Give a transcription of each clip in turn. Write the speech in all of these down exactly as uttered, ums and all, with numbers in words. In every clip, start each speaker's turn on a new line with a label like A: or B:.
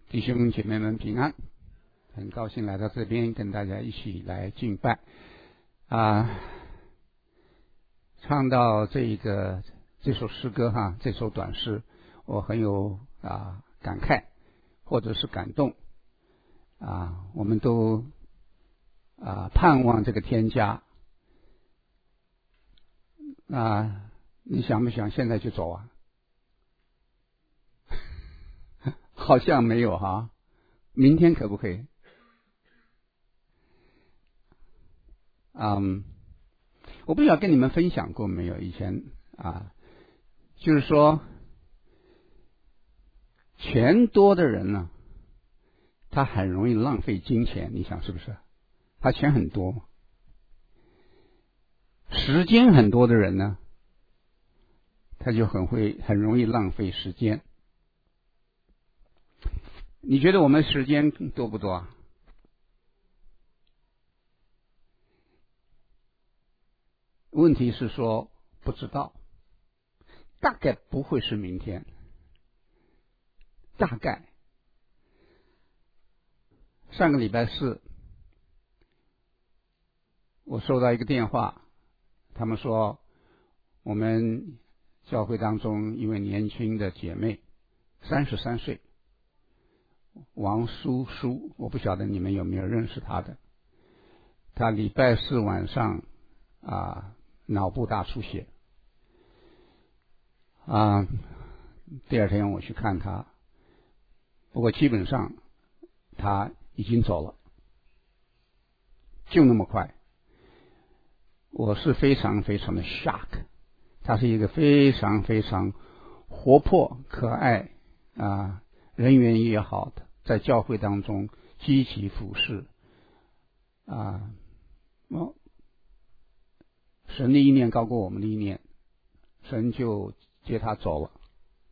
A: 弟兄姐妹们平安，很高兴来到这边跟大家一起来敬拜啊！唱到这个这首诗歌哈，这首短诗，我很有啊感慨或者是感动啊！我们都啊盼望这个天家啊，你想不想现在就走啊？好像没有哈，明天可不可以？嗯，我不知道跟你们分享过没有？以前啊，就是说，钱多的人呢，他很容易浪费金钱，你想是不是？他钱很多嘛。时间很多的人呢，他就很会很容易浪费时间。你觉得我们时间多不多啊？问题是说不知道，大概不会是明天，大概。上个礼拜四，我收到一个电话，他们说我们教会当中一位年轻的姐妹，三十三岁。王淑淑，我不晓得你们有没有认识她的。她礼拜四晚上啊脑部大出血啊，第二天我去看她，不过基本上她已经走了，就那么快。我是非常非常的 shock， 她是一个非常非常活泼可爱啊，人缘也好的，在教会当中积极服侍啊，哦，神的意念高过我们的意念，神就接他走了。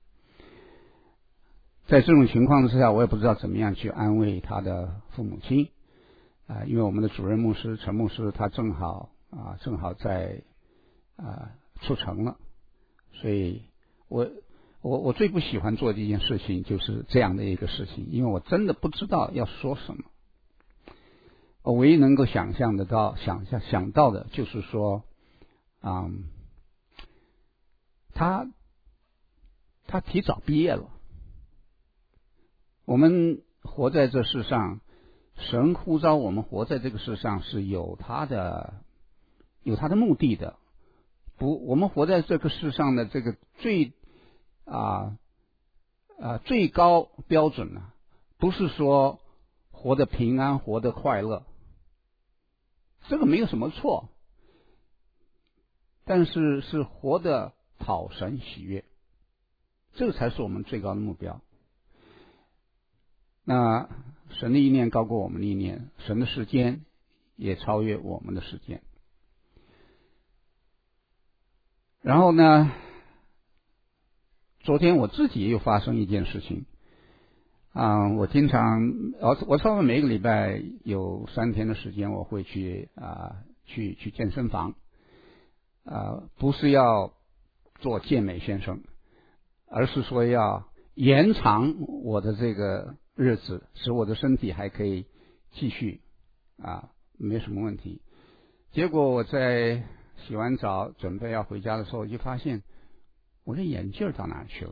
A: 在这种情况之下，我也不知道怎么样去安慰他的父母亲啊，因为我们的主任牧师陈牧师他正好啊正好在啊出城了，所以我我我最不喜欢做的一件事情就是这样的一个事情，因为我真的不知道要说什么。我唯一能够想象得到、想象想到的就是说，嗯，他他提早毕业了。我们活在这世上，神呼召我们活在这个世上是有他的有他的目的的。不，我们活在这个世上的这个最啊啊最高标准呢，不是说活得平安、活得快乐，这个没有什么错，但是是活得讨神喜悦，这个才是我们最高的目标。那神的意念高过我们的意念，神的时间也超越我们的时间。然后呢，昨天我自己又发生一件事情啊，我经常我我差不多每个礼拜有三天的时间，我会去啊去去健身房啊，不是要做健美先生，而是说要延长我的这个日子，使我的身体还可以继续啊，没什么问题。结果我在洗完澡准备要回家的时候，就发现我的眼镜到哪去了？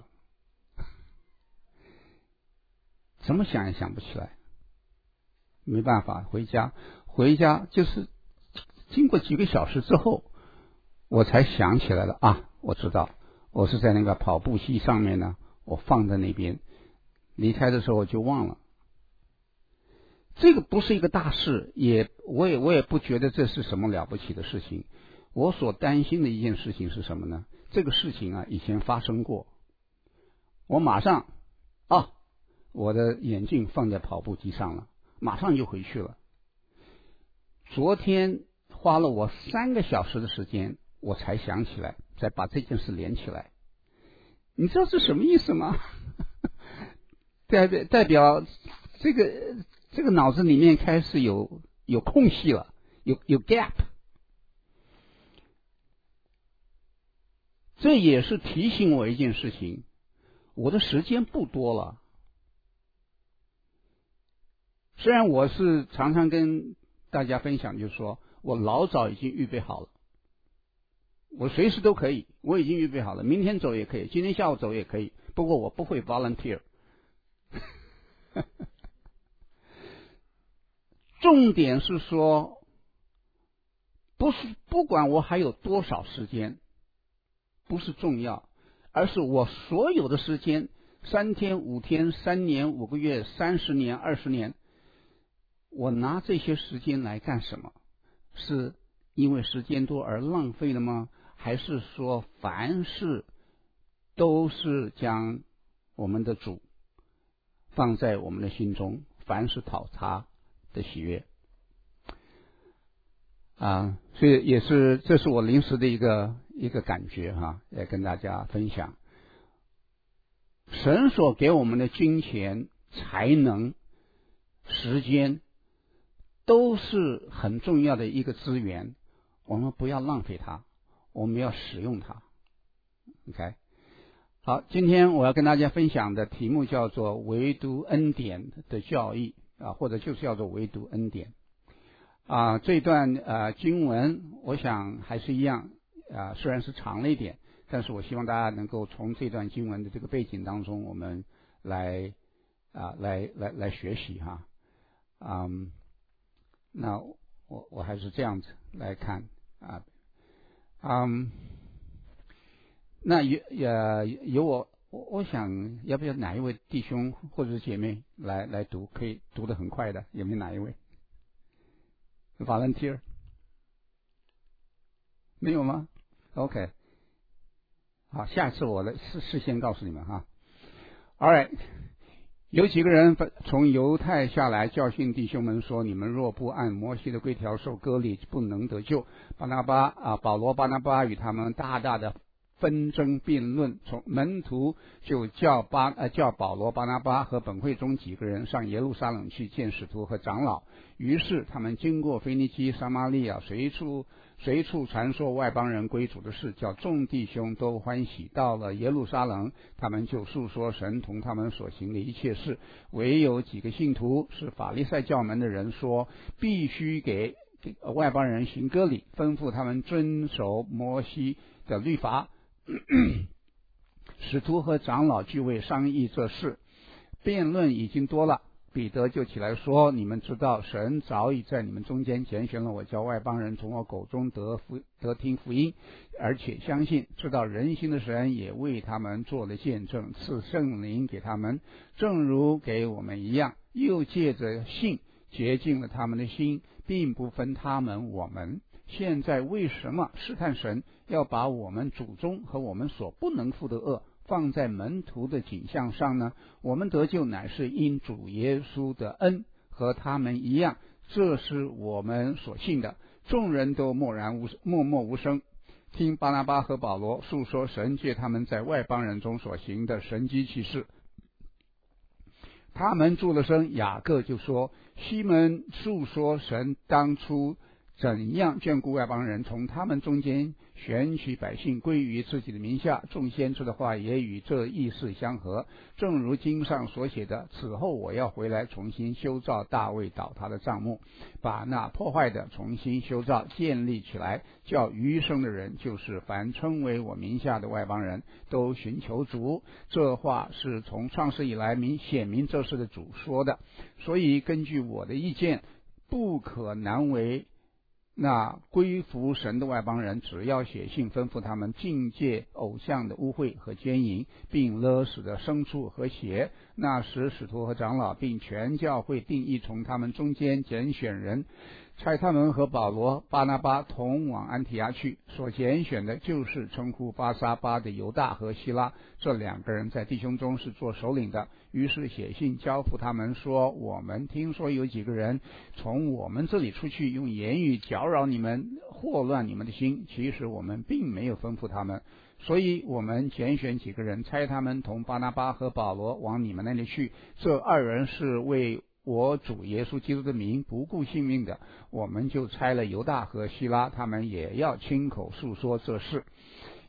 A: 怎么想也想不起来，没办法，回家回家就是经过几个小时之后，我才想起来了啊，我知道，我是在那个跑步机上面呢，我放在那边，离开的时候我就忘了。这个不是一个大事，也我也我也不觉得这是什么了不起的事情。我所担心的一件事情是什么呢？这个事情啊，以前发生过，我马上啊，我的眼镜放在跑步机上了，马上就回去了。昨天花了我三个小时的时间，我才想起来，才把这件事连起来。你知道这什么意思吗？代表代表这个这个脑子里面开始有有空隙了，有有 gap。这也是提醒我一件事情，我的时间不多了。 虽然我是常常跟大家分享，就是说我老早已经预备好了，我随时都可以，我已经预备好了，明天走也可以，今天下午走也可以，不过我不会 volunteer。重点是说，不是不管我还有多少时间，不是重要，而是我所有的时间，三天、五天、三年、五个月、三十年、二十年，我拿这些时间来干什么？是因为时间多而浪费了吗？还是说凡事都是将我们的主放在我们的心中，凡是讨他的喜悦啊？所以也是，这是我临时的一个一个感觉哈，也跟大家分享。神所给我们的金钱、才能、时间，都是很重要的一个资源，我们不要浪费它，我们要使用它。OK， 好，今天我要跟大家分享的题目叫做唯独恩典的教义啊，或者就是叫做唯独恩典啊。这段呃经文，我想还是一样啊，虽然是长了一点，但是我希望大家能够从这段经文的这个背景当中，我们来啊来来来学习哈。嗯，那我我还是这样子来看啊，嗯，那有呃有我我我想要不要哪一位弟兄或者是姐妹来来读，可以读得很快的，有没有哪一位 volunteer？ 没有吗 ？OK， 好，下次我的事事先告诉你们哈。All right。有几个人从犹太下来教训弟兄们说：你们若不按摩西的规条受割礼，不能得救。巴拿巴啊，保罗巴拿巴与他们大大的纷争辩论，从门徒就叫巴呃叫保罗巴拿巴和本会中几个人上耶路撒冷去见使徒和长老。于是他们经过腓尼基、撒玛利亚，随处随处传说外邦人归主的事，叫众弟兄都欢喜。到了耶路撒冷，他们就述说神同他们所行的一切事。唯有几个信徒是法利赛教门的人说，必须给外邦人行割礼，吩咐他们遵守摩西的律法。使徒和长老聚会商议这事，辩论已经多了。彼得就起来说：你们知道神早已在你们中间拣选了我，叫外邦人从我口中得福得听福音，而且相信知道人心的神也为他们做了见证，赐圣灵给他们，正如给我们一样，又借着信洁净了他们的心，并不分他们我们。现在为什么试探神，要把我们祖宗和我们所不能负的恶放在门徒的景象上呢？我们得救乃是因主耶稣的恩，和他们一样，这是我们所信的。众人都默然无默默无声，听巴拿巴和保罗述说神借他们在外邦人中所行的神迹奇事。他们住了声，雅各就说：西门述说神当初怎样眷顾外邦人，从他们中间选取百姓归于自己的名下。众先知的话也与这意思相合，正如经上所写的：此后我要回来，重新修造大卫倒塌的帐幕，把那破坏的重新修造建立起来，叫余生的人，就是凡称为我名下的外邦人，都寻求主。这话是从创世以来明显明这事的主说的。所以根据我的意见，不可难为那归服神的外邦人，只要写信吩咐他们禁戒偶像的污秽和奸淫，并勒死的牲畜和血。那时使徒和长老并全教会定义从他们中间拣选人，差他们和保罗、巴拿巴同往安提阿去。所拣选的就是称呼巴沙巴的犹大和希拉，这两个人在弟兄中是做首领的。于是写信交付他们说：我们听说有几个人从我们这里出去，用言语搅扰你们，祸乱你们的心，其实我们并没有吩咐他们。所以我们拣选几个人，差他们同巴拿巴和保罗往你们那里去。这二人是为我主耶稣基督的名不顾性命的，我们就差了犹大和希拉，他们也要亲口述说这事。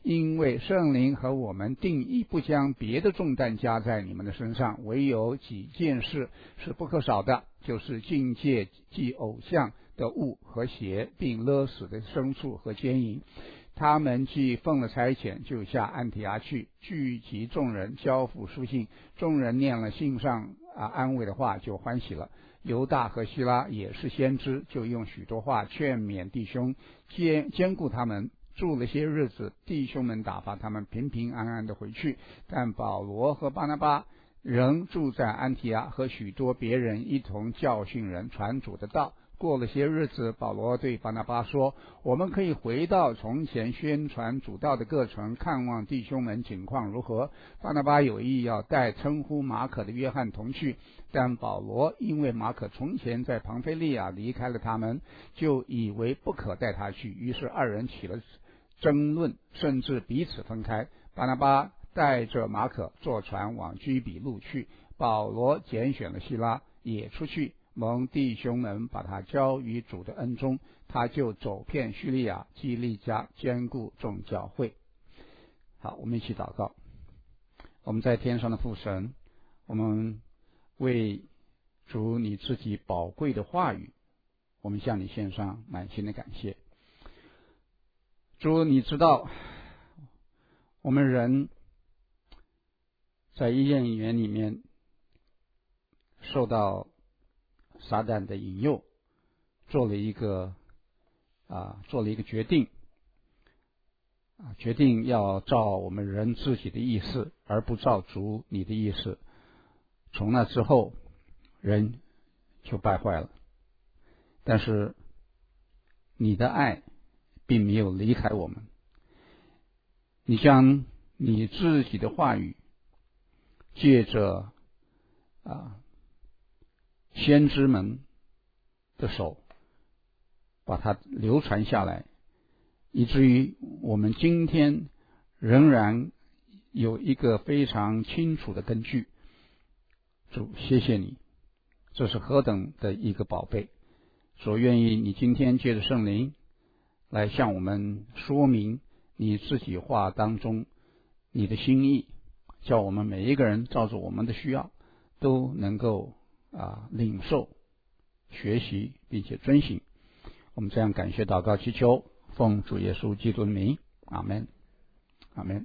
A: 因为圣灵和我们定义不将别的重担加在你们的身上，唯有几件事是不可少的，就是境界祭偶像的物和邪，并勒死的牲畜和奸淫。他们既奉了差遣，就下安提阿去，聚集众人，交付书信。众人念了信上啊安慰的话，就欢喜了。犹大和希拉也是先知，就用许多话劝勉弟兄，兼兼顾他们。住了些日子，弟兄们打发他们平平安安的回去。但保罗和巴拿巴仍住在安提阿，和许多别人一同教训人，传主的道。过了些日子，保罗对巴拿巴说：我们可以回到从前宣传主道的各城，看望弟兄们景况如何。巴拿巴有意要带称呼马可的约翰同去，但保罗因为马可从前在庞菲利亚离开了他们，就以为不可带他去，于是二人起了争论，甚至彼此分开。巴拿巴带着马可坐船往居比路去，保罗拣选了希拉也出去，蒙弟兄们把他交于主的恩中，他就走遍叙利亚、基利家，兼顾众教会。好，我们一起祷告。我们在天上的父神，我们为主你自己宝贵的话语，我们向你献上满心的感谢。主，你知道我们人在伊甸园里面受到撒旦的引诱，做了一个啊，做了一个决定啊，决定要照我们人自己的意思，而不照主你的意思。从那之后，人就败坏了。但是你的爱并没有离开我们，你将你自己的话语借着啊先知们的手把它流传下来，以至于我们今天仍然有一个非常清楚的根据。主，谢谢你，这是何等的一个宝贝。所愿意你今天借着圣灵来向我们说明你自己话当中你的心意，叫我们每一个人照着我们的需要都能够啊领受、学习并且遵行。我们这样感谢祷告祈求，奉主耶稣基督的名，阿们，阿们。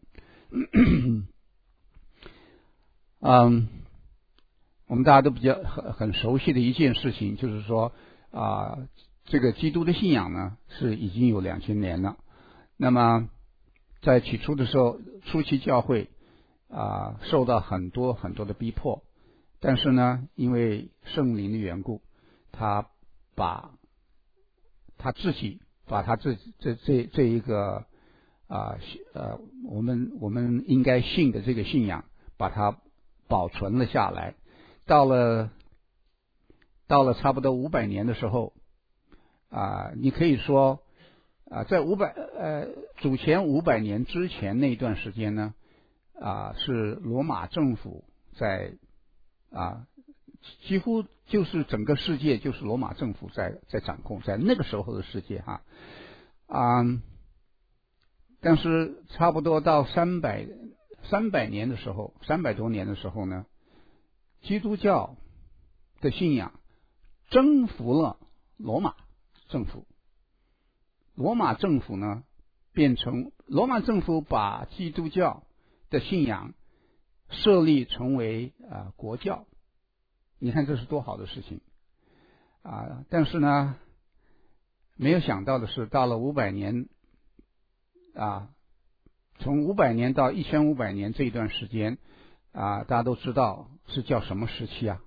A: 嗯，我们大家都比较很很熟悉的一件事情，就是说啊，这个基督的信仰呢是已经有两千年了。那么在起初的时候，初期教会啊受到很多很多的逼迫，但是呢，因为圣灵的缘故，他把他自己把他这这这这一个啊呃我们我们应该信的这个信仰，把它保存了下来。到了到了差不多五百年的时候啊，你可以说啊，在五百呃主前五百年之前那一段时间呢，啊是罗马政府在啊几乎就是整个世界就是罗马政府在在掌控，在那个时候的世界哈啊，但是差不多到三百三百年的时候，三百多年的时候呢，基督教的信仰征服了罗马政府。罗马政府呢，变成罗马政府把基督教的信仰设立成为啊、呃、国教。你看这是多好的事情啊！但是呢，没有想到的是，到了五百年啊，从五百年到一千五百年这一段时间啊，大家都知道是叫什么时期啊？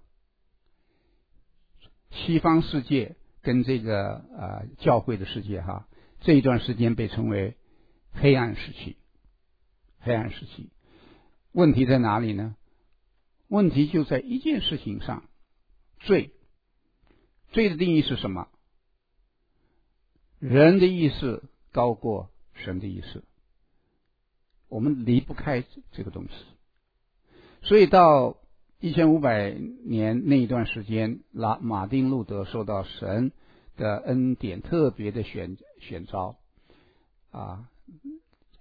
A: 西方世界跟这个啊教会的世界哈，这一段时间被称为黑暗时期。黑暗时期，问题在哪里呢？问题就在一件事情上，罪。罪的定义是什么？人的意识高过神的意识，我们离不开这个东西。所以到一千五百年那一段时间，拉马丁路德受到神的恩典特别的选选召啊，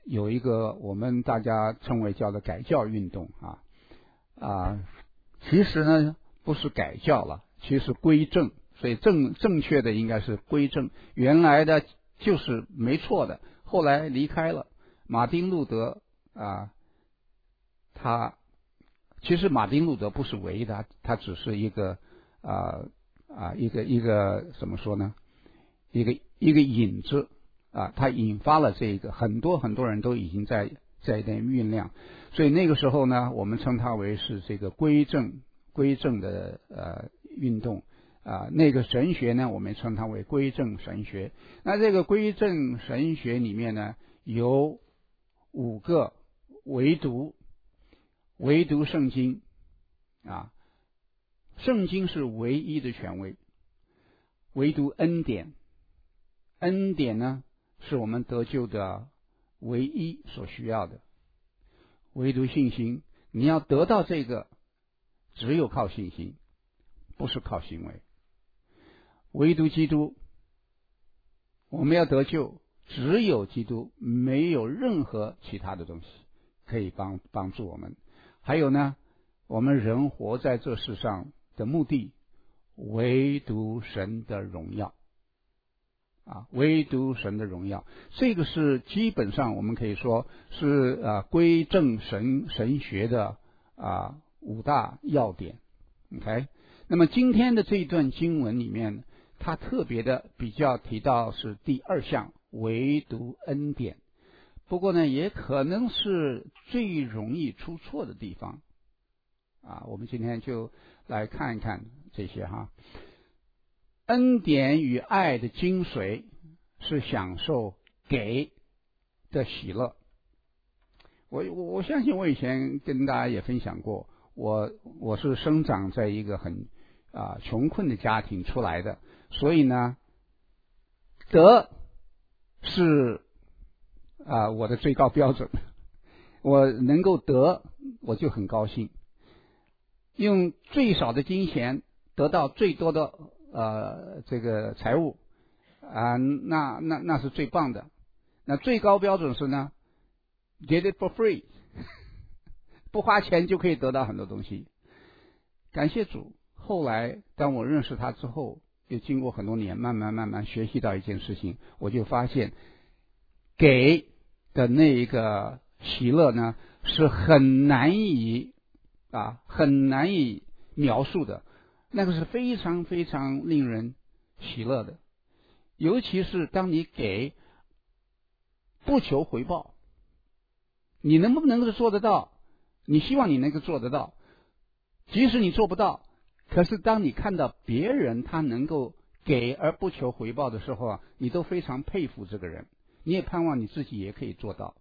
A: 有一个我们大家称为叫做改教运动啊啊，其实呢不是改教了，其实归正，所以正正确的应该是归正，原来的就是没错的，后来离开了。马丁路德啊，他其实马丁路德不是唯一的，他只是一个啊啊一个一个怎么说呢？一个一个引子啊，他引发了这个很多很多人都已经在在那酝酿，所以那个时候呢，我们称它为是这个归正归正的呃运动啊，那个神学呢，我们称它为归正神学。那这个归正神学里面呢，有五个唯独，唯独圣经啊，圣经是唯一的权威，唯独恩典。恩典呢，是我们得救的唯一所需要的，唯独信心。你要得到这个，只有靠信心，不是靠行为。唯独基督，我们要得救，只有基督，没有任何其他的东西可以帮帮助我们。还有呢，我们人活在这世上的目的，唯独神的荣耀。啊，唯独神的荣耀，这个是基本上我们可以说是啊归正神神学的啊五大要点。OK， 那么今天的这一段经文里面，它特别的比较提到是第二项，唯独恩典。不过呢，也可能是最容易出错的地方啊。我们今天就来看一看这些哈。恩典与爱的精髓是享受给的喜乐。我我我相信我以前跟大家也分享过，我我是生长在一个很啊穷困的家庭出来的，所以呢，得是啊我的最高标准，我能够得我就很高兴，用最少的金钱得到最多的呃，这个财务啊，那那那是最棒的。那最高标准是呢 ，get it for free， 不花钱就可以得到很多东西。感谢主，后来当我认识他之后，又经过很多年，慢慢慢慢学习到一件事情，我就发现给的那一个喜乐呢，是很难以啊，很难以描述的。那个是非常非常令人喜乐的，尤其是当你给不求回报，你能不能够做得到？你希望你能够做得到，即使你做不到，可是当你看到别人他能够给而不求回报的时候啊，你都非常佩服这个人，你也盼望你自己也可以做到。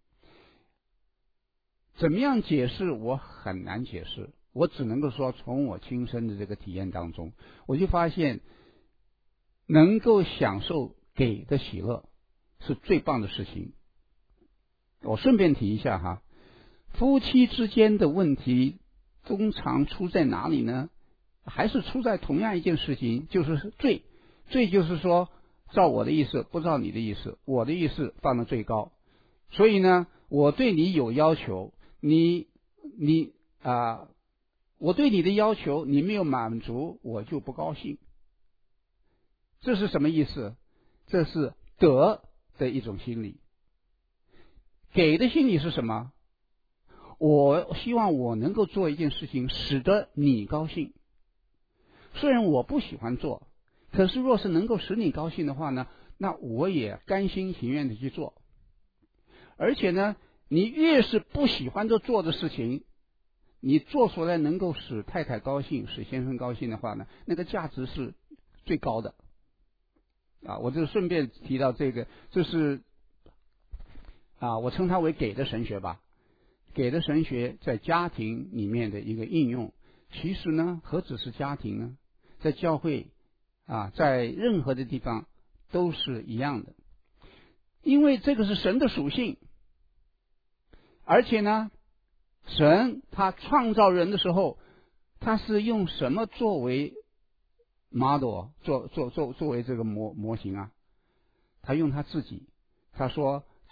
A: 怎么样解释？我很难解释。我只能够说，从我亲身的这个体验当中，我就发现，能够享受给的喜乐是最棒的事情。我顺便提一下哈，夫妻之间的问题通常出在哪里呢？还是出在同样一件事情，就是罪。罪就是说，照我的意思，不照你的意思，我的意思放到最高。所以呢，我对你有要求，你你啊。呃我对你的要求你没有满足，我就不高兴。这是什么意思？这是得的一种心理。给的心理是什么？我希望我能够做一件事情，使得你高兴。虽然我不喜欢做，可是若是能够使你高兴的话呢，那我也甘心情愿的去做。而且呢，你越是不喜欢做做的事情，你做出来能够使太太高兴，使先生高兴的话呢，那个价值是最高的啊！我就顺便提到这个，这是啊，我称它为给的神学吧。给的神学在家庭里面的一个应用，其实呢，何止是家庭呢？在教会啊，在任何的地方都是一样的，因为这个是神的属性，而且呢。神他创造人的时候，他是用什么作为 model 做做做作为这个模模型啊？他用他自己，他说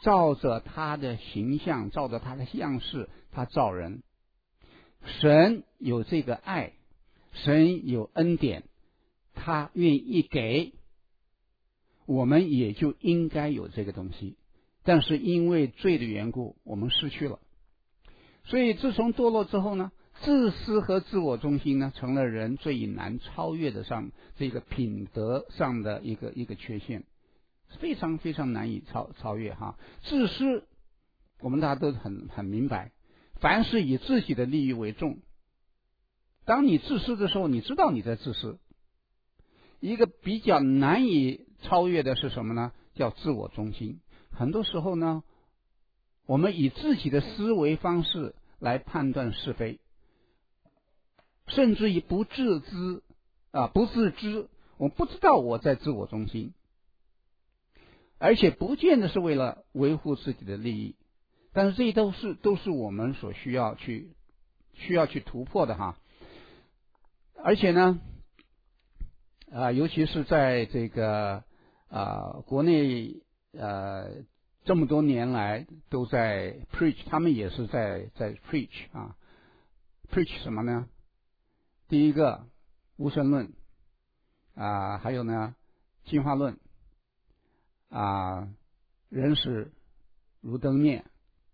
A: 照着他的形象，照着他的样式，他造人。神有这个爱，神有恩典，他愿意给，我们也就应该有这个东西。但是因为罪的缘故，我们失去了。所以自从堕落之后呢，自私和自我中心呢，成了人最难超越的上这个品德上的一个一个缺陷，非常非常难以超超越哈。自私，我们大家都很很明白，凡是以自己的利益为重。当你自私的时候，你知道你在自私。一个比较难以超越的是什么呢？叫自我中心。很多时候呢，我们以自己的思维方式来判断是非，甚至于不自知啊，不自知，我不知道我在自我中心，而且不见得是为了维护自己的利益，但是这都是都是我们所需要去需要去突破的哈。而且呢，啊，尤其是在这个啊国内呃这么多年来都在 preach， 他们也是在在 preach 啊 ，preach 什么呢？第一个无神论啊，还有呢进化论啊，人死如灯灭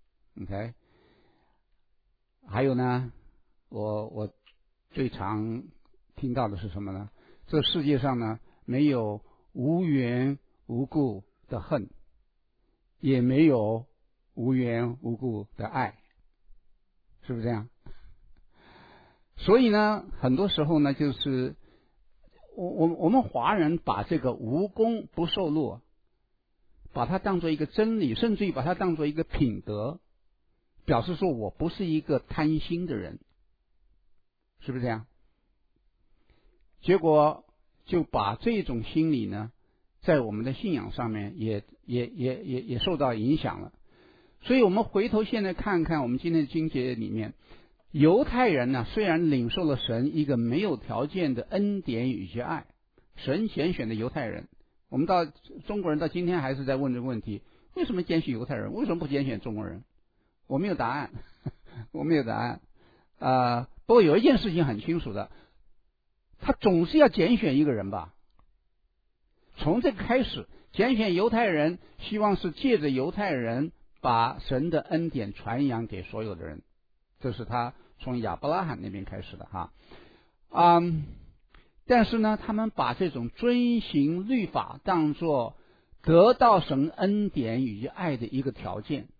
A: ，OK， 还有呢，我我最常听到的是什么呢？这世界上呢，没有无缘无故的恨，也没有无缘无故的爱，是不是这样？所以呢，很多时候呢，就是我我我们华人把这个无功不受禄，把它当作一个真理，甚至于把它当作一个品德，表示说我不是一个贪心的人，是不是这样？结果就把这种心理呢，在我们的信仰上面也也也也也受到影响了。所以我们回头现在看看我们今天的经节里面，犹太人呢，虽然领受了神一个没有条件的恩典与其爱，神拣选的犹太人，我们到中国人到今天还是在问这个问题：为什么拣选犹太人？为什么不拣选中国人？我没有答案，我没有答案。啊、呃，不过有一件事情很清楚的，他总是要拣选一个人吧。从这个开始，拣选犹太人，希望是借着犹太人把神的恩典传扬给所有的人，这是他从亚伯拉罕那边开始的哈。嗯，但是呢，他们把这种遵行律法当作得到神恩典与爱的一个条件，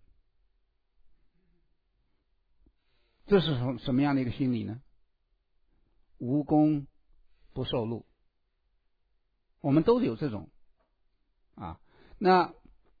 A: 这是什什么样的一个心理呢？无功不受禄，我们都有这种啊。那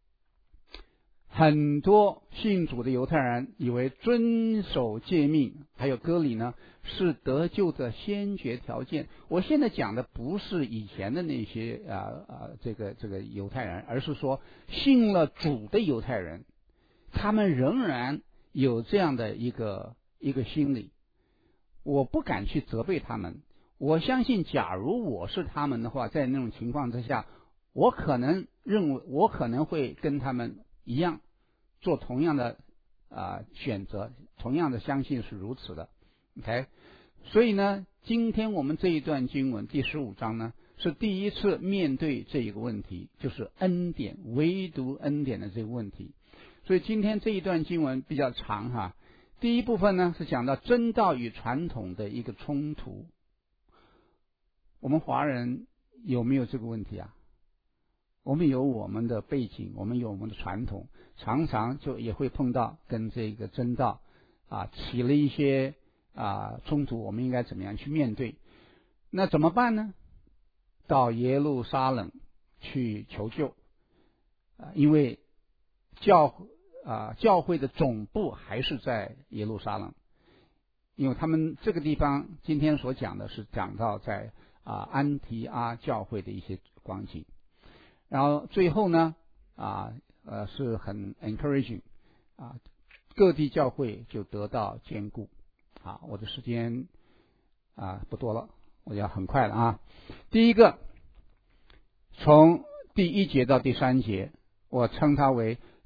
A: 很多信主的犹太人以为遵守诫命还有割礼呢是得救的先决条件。我现在讲的不是以前的那些啊啊这个这个犹太人，而是说信了主的犹太人，他们仍然有这样的一个一个心理。我不敢去责备他们，我相信假如我是他们的话，在那种情况之下，我可能认为我可能会跟他们一样做同样的啊、呃、选择，同样的相信是如此的 OK。 所以呢，今天我们这一段经文第十五章呢，是第一次面对这一个问题，就是恩典，唯独恩典的这个问题。所以今天这一段经文比较长哈。第一部分呢是讲到真道与传统的一个冲突。我们华人有没有这个问题啊？我们有我们的背景，我们有我们的传统，常常就也会碰到跟这个真道啊起了一些啊冲突，我们应该怎么样去面对？那怎么办呢？到耶路撒冷去求救啊，因为教啊教会的总部还是在耶路撒冷，因为他们这个地方今天所讲的是讲到在啊安提阿教会的一些光景。然后最后呢，啊呃是很 encouraging 啊，各地教会就得到坚固。好，我的时间啊不多了，我要很快了啊。第一个，从第一节到第三节，我称它为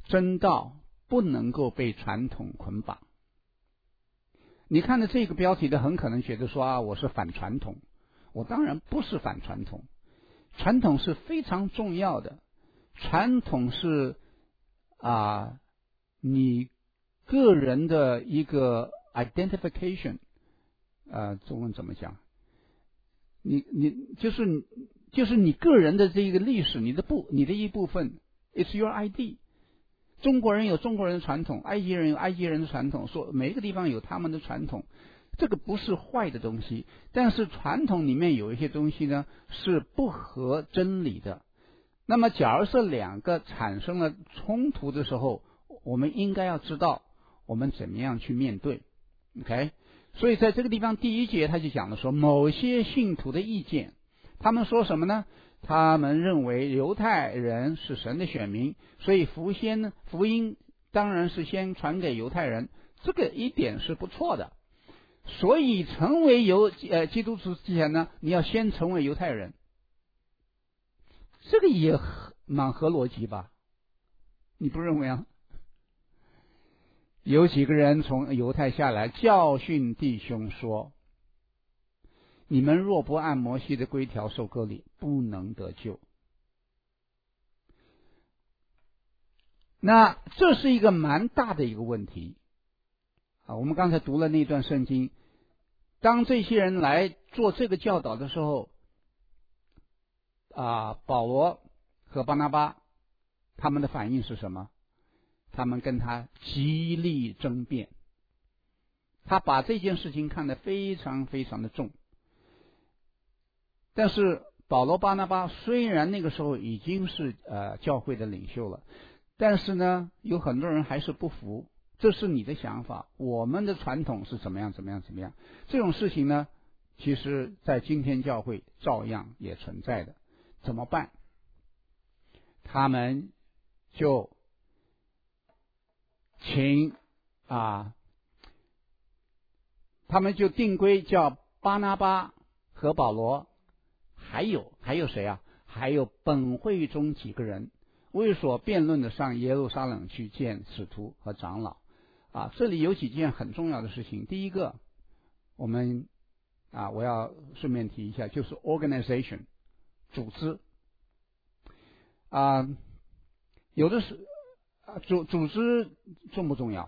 A: 真道不能够被传统捆绑。你看的这个标题的，很可能觉得说啊，我是反传统。我当然不是反传统，传统是非常重要的，传统是啊，你个人的一个 identification， 呃，中文怎么讲？你你就是就是你个人的这个历史，你的部你的一部分 ，it's your I D。中国人有中国人的传统，埃及人有埃及人的传统，说每一个地方有他们的传统，这个不是坏的东西，但是传统里面有一些东西呢是不合真理的。那么假如是两个产生了冲突的时候，我们应该要知道我们怎么样去面对 OK。 所以在这个地方第一节他就讲了说，某些信徒的意见，他们说什么呢？他们认为犹太人是神的选民，所以福先呢，福音当然是先传给犹太人，这个一点是不错的。所以成为犹呃基督徒之前呢，你要先成为犹太人，这个也蛮合逻辑吧？你不认为啊？有几个人从犹太下来教训弟兄说，你们若不按摩西的规条受割礼，不能得救。那这是一个蛮大的一个问题啊！我们刚才读了那段圣经，当这些人来做这个教导的时候，啊，保罗和巴拿巴他们的反应是什么？他们跟他极力争辩，他把这件事情看得非常非常的重。但是保罗巴拿巴虽然那个时候已经是呃教会的领袖了，但是呢有很多人还是不服，这是你的想法，我们的传统是怎么样怎么样怎么样。这种事情呢其实在今天教会照样也存在的。怎么办？他们就请啊他们就定规叫巴拿巴和保罗，还有还有谁啊？还有本会中几个人为所辩论的上耶路撒冷去见使徒和长老啊。这里有几件很重要的事情。第一个，我们啊我要顺便提一下，就是 organization 组织啊，有的是啊组组织重不重要？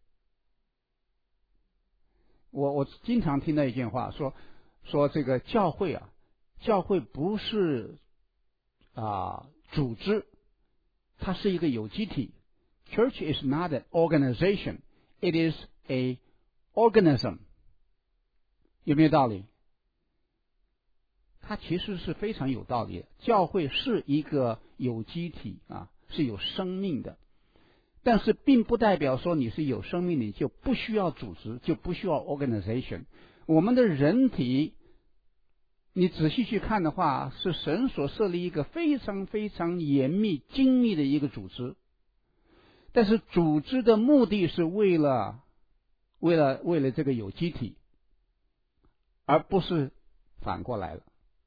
A: 我我经常听到一句话说说这个教会啊。教会不是啊组织，它是一个有机体。Church is not an organization, it is a organism。 有没有道理？它其实是非常有道理的。教会是一个有机体啊，是有生命的，但是并不代表说你是有生命的，你就不需要组织，就不需要 organization。 我们的人体你仔细去看的话，是神所设立一个非常非常严密精密的一个组织，但是组织的目的是为了为了为了这个有机体，而不是反过来了。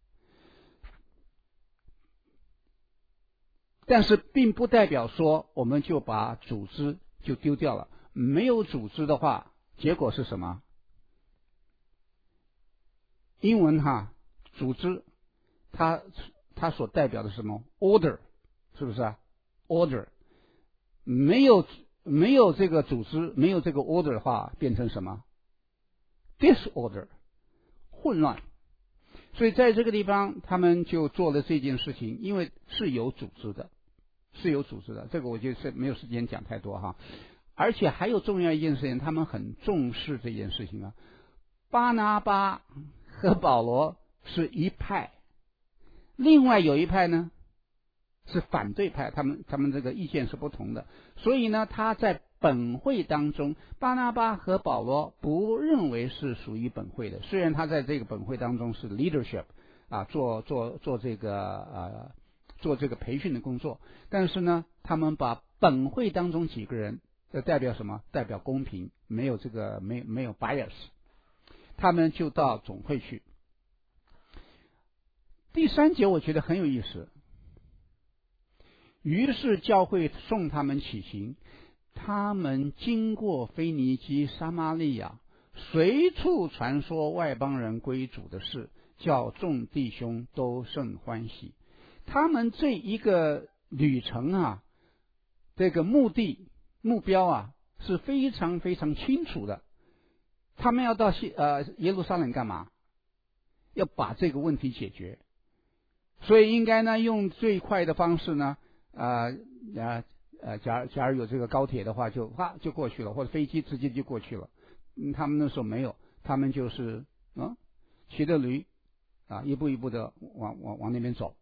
A: 但是并不代表说我们就把组织就丢掉了。没有组织的话，结果是什么？英文哈组织它它所代表的是什么 ？order， 是不是啊 ？order 没有没有这个组织，没有这个 order 的话，变成什么 ？disorder， 混乱。所以在这个地方，他们就做了这件事情，因为是有组织的，是有组织的。这个我就是没有时间讲太多哈。而且还有重要一件事情，他们很重视这件事情啊。巴拿巴和保罗是一派，另外有一派呢是反对派，他们他们这个意见是不同的。所以呢，他在本会当中，巴拿巴和保罗不认为是属于本会的。虽然他在这个本会当中是 leadership 啊，做做做这个呃做这个培训的工作，但是呢，他们把本会当中几个人呃代表什么？代表公平，没有这个没没有 bias。他们就到总会去。第三节我觉得很有意思， 于是教会送他们起行，他们经过腓尼基、撒玛利亚，随处传说外邦人归主的事，叫众弟兄都甚欢喜。他们这一个旅程啊，这个目的目标啊是非常非常清楚的。他们要到西呃耶路撒冷干嘛？要把这个问题解决。所以应该呢用最快的方式呢，呃呃呃，假假如有这个高铁的话，就哗就过去了，或者飞机直接就过去了。嗯，他们那时候没有，他们就是嗯骑着驴啊，一步一步的往往往那边走。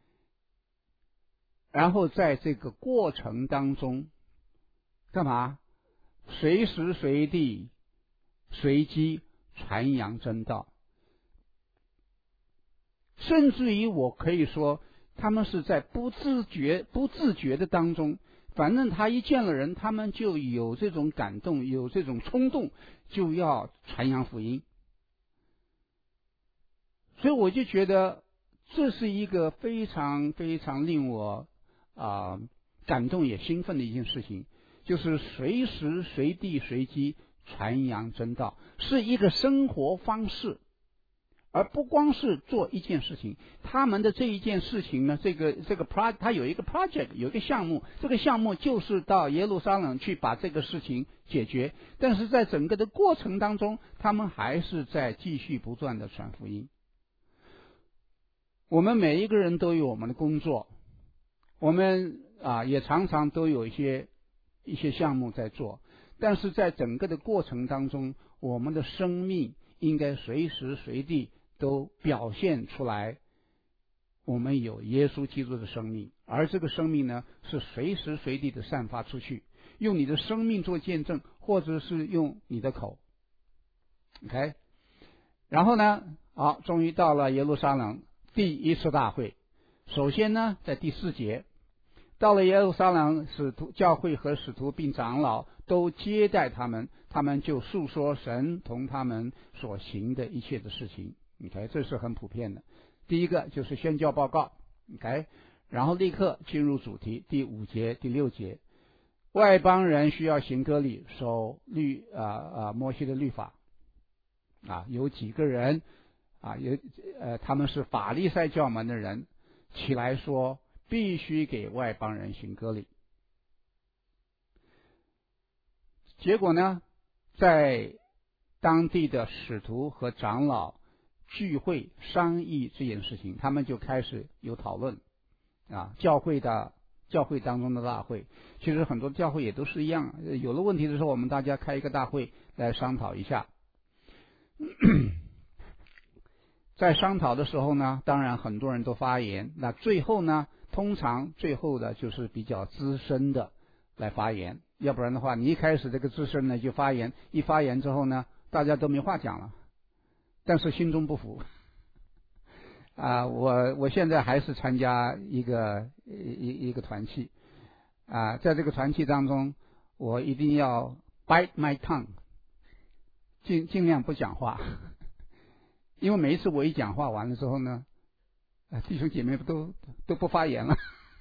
A: 然后在这个过程当中，干嘛？随时随地、随机传扬真道。甚至于我可以说，他们是在不自觉、不自觉的当中，反正他一见了人，他们就有这种感动，有这种冲动，就要传扬福音。所以我就觉得这是一个非常非常令我啊、呃、感动也兴奋的一件事情，就是随时随地随机传扬真道，是一个生活方式。而不光是做一件事情，他们的这一件事情呢，这个这个 pro， 他有一个 project， 有一个项目，这个项目就是到耶路撒冷去把这个事情解决。但是在整个的过程当中，他们还是在继续不断的传福音。我们每一个人都有我们的工作，我们啊也常常都有一些一些项目在做，但是在整个的过程当中，我们的生命应该随时随地都表现出来，我们有耶稣基督的生命，而这个生命呢，是随时随地的散发出去，用你的生命做见证，或者是用你的口。OK， 然后呢，好，终于到了耶路撒冷第一次大会。首先呢，在第四节，到了耶路撒冷，使徒教会和使徒并长老都接待他们，他们就述说神同他们所行的一切的事情。OK， 这是很普遍的。第一个就是宣教报告。OK， 然后立刻进入主题，第五节、第六节，外邦人需要行割礼，守律啊啊摩西的律法啊，有几个人啊，有呃他们是法利赛教门的人起来说，必须给外邦人行割礼。结果呢，在当地的使徒和长老聚会商议这件事情，他们就开始有讨论啊。教会的教会当中的大会，其实很多教会也都是一样，有了问题的时候，我们大家开一个大会来商讨一下。在商讨的时候呢，当然很多人都发言，那最后呢，通常最后的就是比较资深的来发言，要不然的话，你一开始这个资深呢就发言，一发言之后呢，大家都没话讲了，但是心中不服啊。我我现在还是参加一个一一个团契啊，在这个团契当中，我一定要 bite my tongue， 尽尽量不讲话。因为每一次我一讲话完了之后呢，弟兄姐妹都都不发言了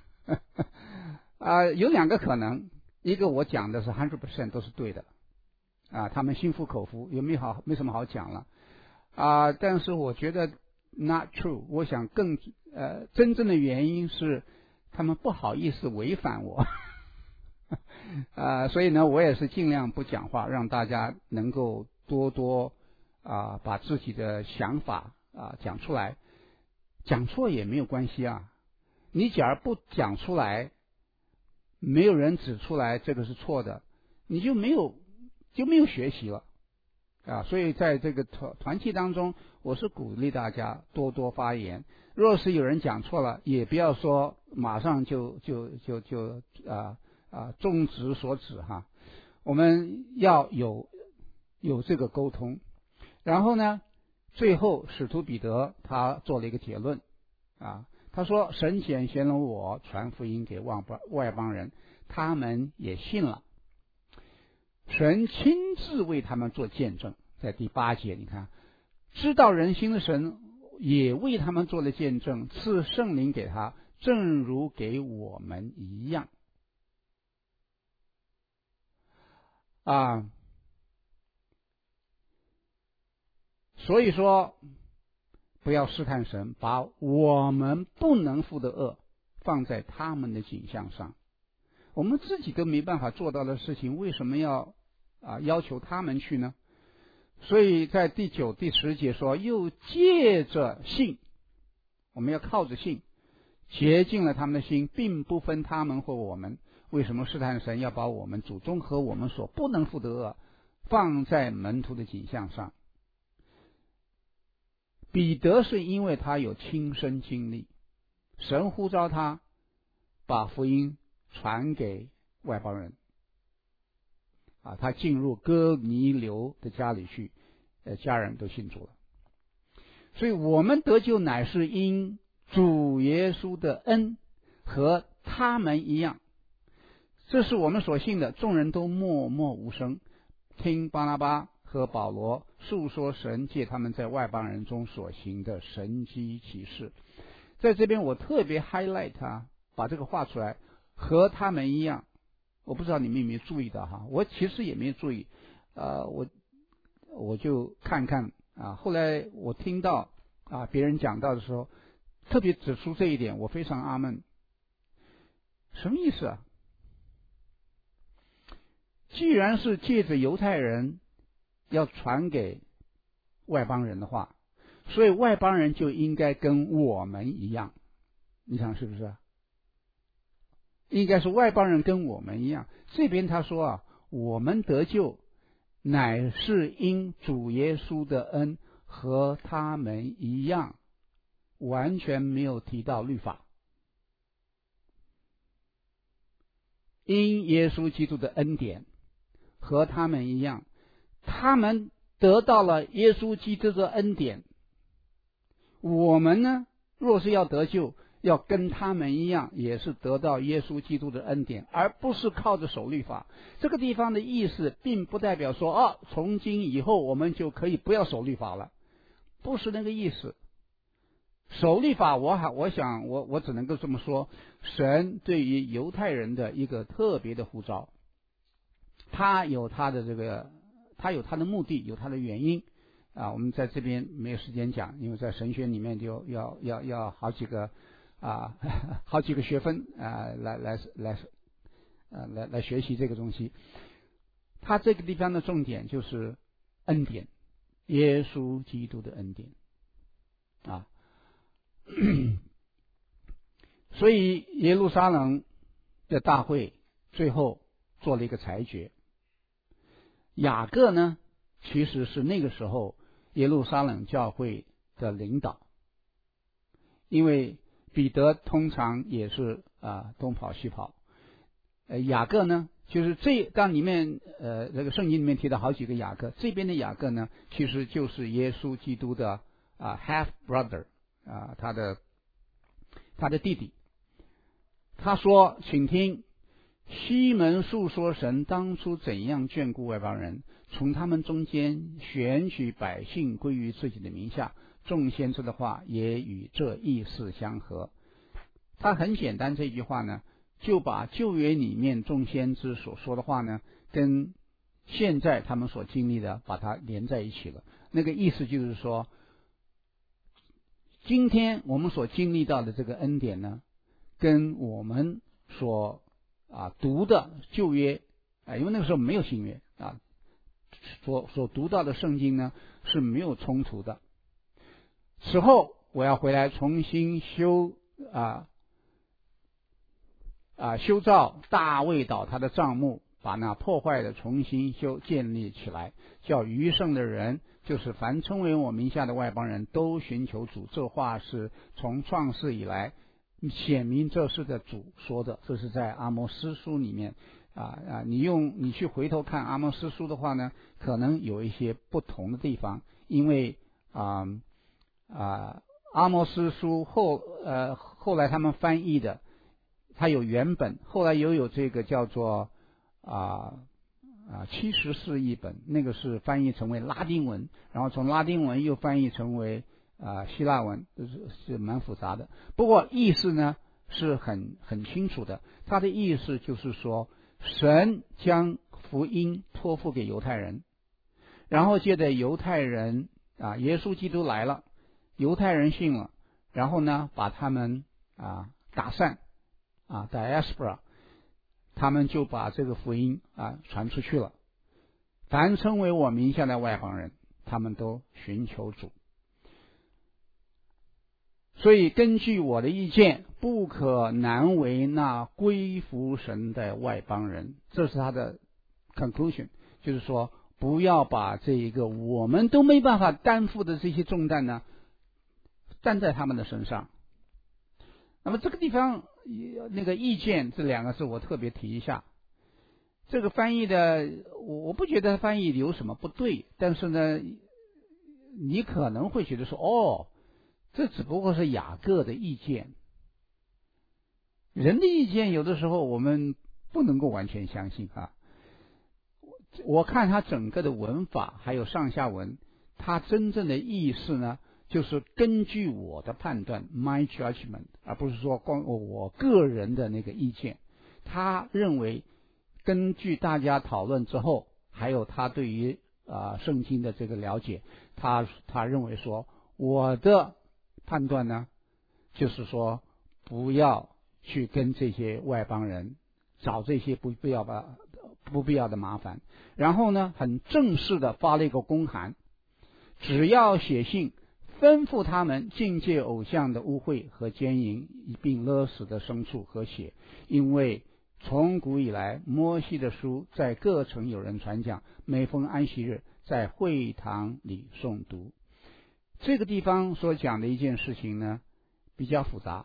A: 啊，有两个可能，一个我讲的是 百分之百 都是对的啊，他们心服口服，也没好没什么好讲了啊，但是我觉得 not true， 我想更呃真正的原因是他们不好意思违反我啊，所以呢，我也是尽量不讲话，让大家能够多多啊，把自己的想法啊讲出来，讲错也没有关系啊。你假如不讲出来，没有人指出来这个是错的，你就没有就没有学习了啊。所以在这个团团契当中，我是鼓励大家多多发言。若是有人讲错了，也不要说马上就就就就啊啊终止所指哈。我们要有有这个沟通。然后呢，最后使徒彼得他做了一个结论啊，他说神拣选了我传福音给外邦人，他们也信了，神亲自为他们做见证。在第八节你看，知道人心的神也为他们做了见证，赐圣灵给他， 正如给我们一样。啊，所以说不要试探神，把我们不能负的恶放在他们的景象上。我们自己都没办法做到的事情，为什么要啊要求他们去呢？所以在第九、第十节说，又借着信，我们要靠着信洁净了他们的心，并不分他们或我们。为什么试探神要把我们祖宗和我们所不能负的恶放在门徒的景象上？彼得是因为他有亲身经历，神呼召他把福音传给外邦人啊，他进入哥尼流的家里去，呃，家人都信主了。所以我们得救乃是因主耶稣的恩，和他们一样，这是我们所信的。众人都默默无声，听巴拿巴和保罗述说神借他们在外邦人中所行的神迹奇事。在这边我特别 highlight 他，把这个画出来，和他们一样。我不知道你们有没有注意到哈，我其实也没有注意，呃，我我就看看啊。后来我听到啊别人讲到的时候，特别指出这一点，我非常阿闷。什么意思啊？既然是借着犹太人要传给外邦人的话，所以外邦人就应该跟我们一样，你想是不是？应该是外邦人跟我们一样。这边他说啊，我们得救乃是因主耶稣的恩，和他们一样，完全没有提到律法。因耶稣基督的恩典，和他们一样，他们得到了耶稣基督的恩典。我们呢，若是要得救，要跟他们一样，也是得到耶稣基督的恩典，而不是靠着守律法。这个地方的意思并不代表说哦，从今以后我们就可以不要守律法了，不是那个意思。守律法，我还我想我我只能够这么说，神对于犹太人的一个特别的呼召，他有他的这个，他有他的目的，有他的原因啊。我们在这边没有时间讲，因为在神学里面就要要要好几个啊，好几个学分啊，来来来啊来来学习这个东西。他这个地方的重点就是恩典，耶稣基督的恩典啊。所以耶路撒冷的大会最后做了一个裁决。雅各呢，其实是那个时候耶路撒冷教会的领导，因为彼得通常也是啊东跑西跑，呃雅各呢，就是这当里面呃这个圣经里面提到好几个雅各，这边的雅各呢，其实就是耶稣基督的啊 half brother 啊，他的他的弟弟。他说，请听，西门述说神当初怎样眷顾外邦人，从他们中间选取百姓归于自己的名下，众先知的话也与这意思相合。他很简单，这句话呢，就把旧约里面众先知所说的话呢，跟现在他们所经历的把它连在一起了。那个意思就是说，今天我们所经历到的这个恩典呢，跟我们所啊读的旧约啊，因为那个时候没有新约啊，所所读到的圣经呢是没有冲突的。此后我要回来重新修啊啊修造大卫倒塌的帐幕，把那破坏的重新修建立起来，叫余剩的人，就是凡称为我名下的外邦人都寻求主。这话是从创世以来显明这是的主说的，这是在阿摩司书里面啊啊，你用你去回头看阿摩司书的话呢，可能有一些不同的地方，因为啊啊阿摩司书后呃后来他们翻译的，它有原本，后来又有这个叫做啊啊七十四译本，那个是翻译成为拉丁文，然后从拉丁文又翻译成为啊希腊文，就是是蛮复杂的。不过意思呢是很很清楚的，他的意思就是说，神将福音托付给犹太人，然后接着犹太人啊，耶稣基督来了，犹太人信了，然后呢，把他们啊打散啊 diaspora， 他们就把这个福音啊传出去了。凡称为我名下的外邦人，他们都寻求主。所以根据我的意见，不可难为那归服神的外邦人，这是他的 conclusion， 就是说不要把这一个我们都没办法担负的这些重担呢担在他们的身上。那么这个地方那个意见这两个字我特别提一下，这个翻译的我不觉得翻译有什么不对，但是呢你可能会觉得说，哦，这只不过是雅各的意见。人的意见有的时候我们不能够完全相信啊。我看他整个的文法还有上下文，他真正的意思呢，就是根据我的判断 my judgment， 而不是说光我个人的那个意见。他认为根据大家讨论之后，还有他对于啊、呃、圣经的这个了解，他他认为说，我的判断呢，就是说不要去跟这些外邦人找这些不必要的不必要的麻烦。然后呢，很正式的发了一个公函，只要写信吩咐他们禁戒偶像的污秽和奸淫，并勒死的牲畜和血，因为从古以来，摩西的书在各城有人传讲，每逢安息日在会堂里诵读。这个地方所讲的一件事情呢，比较复杂，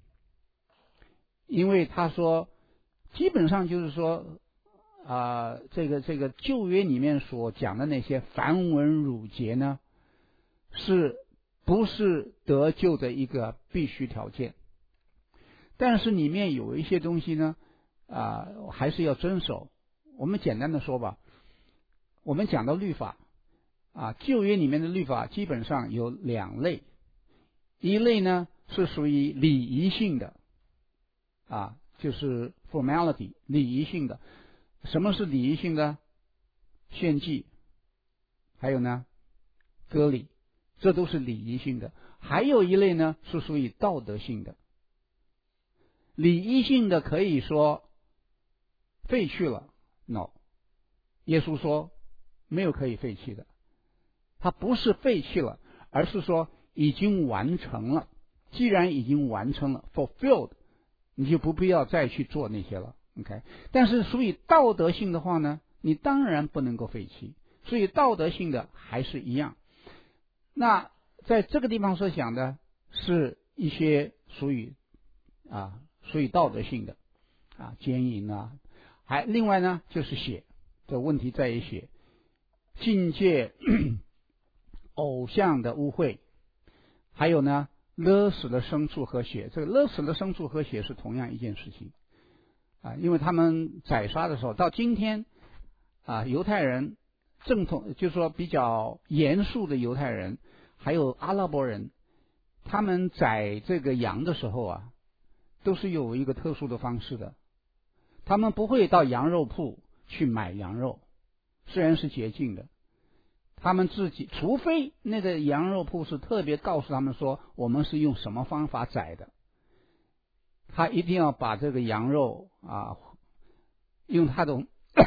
A: 因为他说，基本上就是说，啊、呃，这个这个旧约里面所讲的那些繁文缛节呢，是不是得救的一个必须条件？但是里面有一些东西呢，啊、呃，还是要遵守。我们简单的说吧，我们讲到律法。啊，旧约里面的律法基本上有两类，一类呢是属于礼仪性的，啊，就是 formality 礼仪性的。什么是礼仪性的？献祭，还有呢割礼，这都是礼仪性的。还有一类呢是属于道德性的。礼仪性的可以说废去了 ，no， 耶稣说没有可以废弃的。它不是废弃了，而是说已经完成了。既然已经完成了 fulfilled， 你就不必要再去做那些了。OK， 但是属于道德性的话呢，你当然不能够废弃。所以道德性的还是一样。那在这个地方所讲的是一些属于啊属于道德性的啊奸淫啊，还另外呢就是血。这问题在于血，禁戒偶像的污秽，还有呢勒死的牲畜和血。这个勒死的牲畜和血是同样一件事情啊，因为他们宰杀的时候，到今天啊，犹太人正统就是说比较严肃的犹太人，还有阿拉伯人，他们宰这个羊的时候啊，都是有一个特殊的方式的。他们不会到羊肉铺去买羊肉，虽然是洁净的。他们自己，除非那个羊肉铺是特别告诉他们说我们是用什么方法宰的，他一定要把这个羊肉啊用他的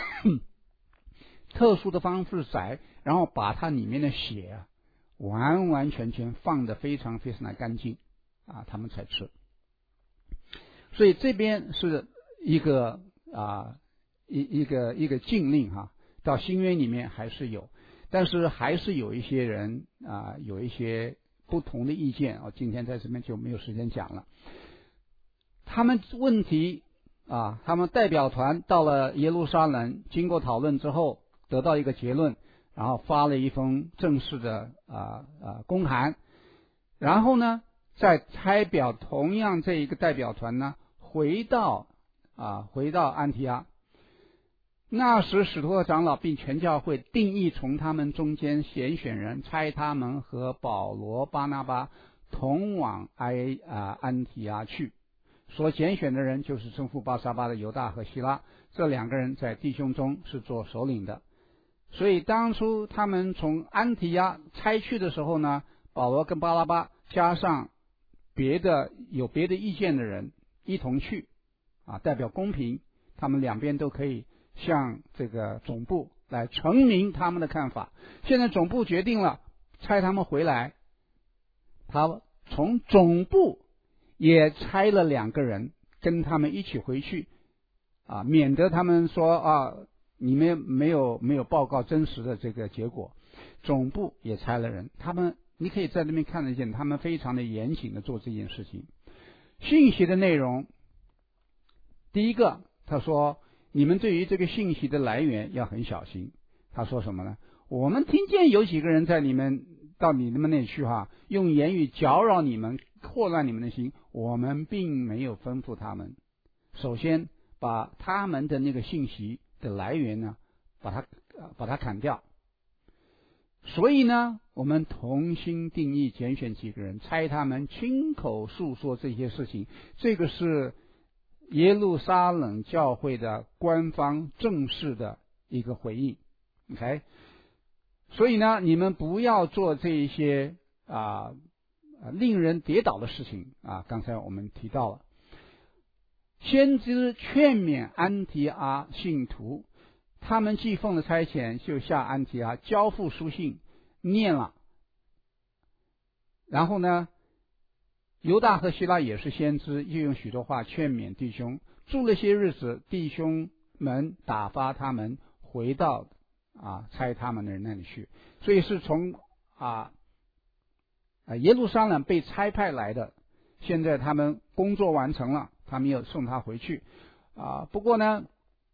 A: 特殊的方式宰，然后把它里面的血啊完完全全放得非常非常的干净啊，他们才吃。所以这边是一个啊一一个一个禁令哈、啊，到新约里面还是有。但是还是有一些人啊，有一些不同的意见啊，今天在这边就没有时间讲了。他们问题啊，他们代表团到了耶路撒冷，经过讨论之后，得到一个结论，然后发了一封正式的啊啊公函，然后呢，再代表同样这一个代表团呢，回到啊回到安提阿。那时使徒和长老并全教会定义从他们中间拣选人，差他们和保罗、巴拿巴同往埃啊安提阿去， 所拣选的人就是征服巴沙巴的犹大和希拉，这两个人在弟兄中是做首领的。所以当初他们从安提亚差去的时候呢，保罗跟巴拉巴加上别的有别的意见的人一同去啊，代表公平，他们两边都可以向这个总部来陈明他们的看法。现在总部决定了差他们回来，他从总部也差了两个人跟他们一起回去啊，免得他们说啊你们没有没有报告真实的这个结果。总部也差了人，他们你可以在那边看得见，他们非常的严谨的做这件事情。信息的内容，第一个他说你们对于这个信息的来源要很小心。他说什么呢？我们听见有几个人在你们到你们那里去哈，用言语搅扰你们，祸乱你们的心，我们并没有吩咐他们。首先把他们的那个信息的来源呢，把它把它砍掉。所以呢，我们同心定义拣选几个人，差他们亲口述说这些事情。这个是耶路撒冷教会的官方正式的一个回应。OK， 所以呢，你们不要做这一些啊令人跌倒的事情啊。刚才我们提到了，先知劝勉安提阿信徒，他们既奉了差遣，就下安提阿交付书信念了。然后呢，犹大和希拉也是先知，又用许多话劝勉弟兄。住了些日子，弟兄们打发他们回到啊差他们的人那里去。所以是从啊啊耶路撒冷被差派来的，现在他们工作完成了，他们又送他回去啊。不过呢，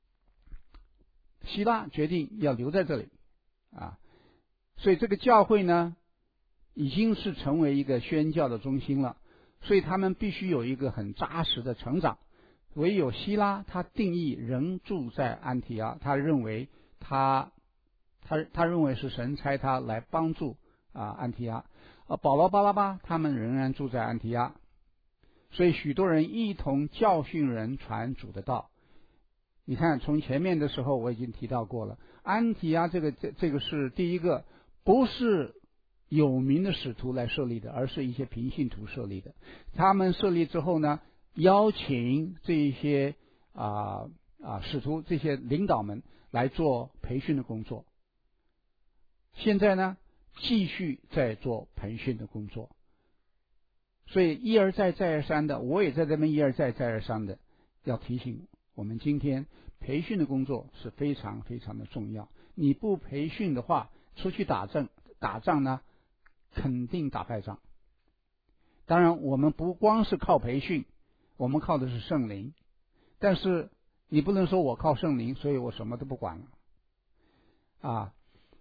A: 希拉决定要留在这里啊，所以这个教会呢已经是成为一个宣教的中心了，所以他们必须有一个很扎实的成长。唯有希拉他定义仍住在安提阿，他认为他他他认为是神差他来帮助啊安提阿，啊保罗巴拉巴他们仍然住在安提阿，所以许多人一同教训人传主的道。你看从前面的时候我已经提到过了，安提阿这个这这个是第一个不是有名的使徒来设立的，而是一些平信徒设立的。他们设立之后呢，邀请这一些啊啊使徒这些领导们来做培训的工作。现在呢，继续在做培训的工作，所以一而再再而三的，我也在这边一而再再而三的要提醒我们，今天培训的工作是非常非常的重要。你不培训的话，出去打仗打仗呢，肯定打败仗。当然我们不光是靠培训，我们靠的是圣灵，但是你不能说我靠圣灵，所以我什么都不管了啊。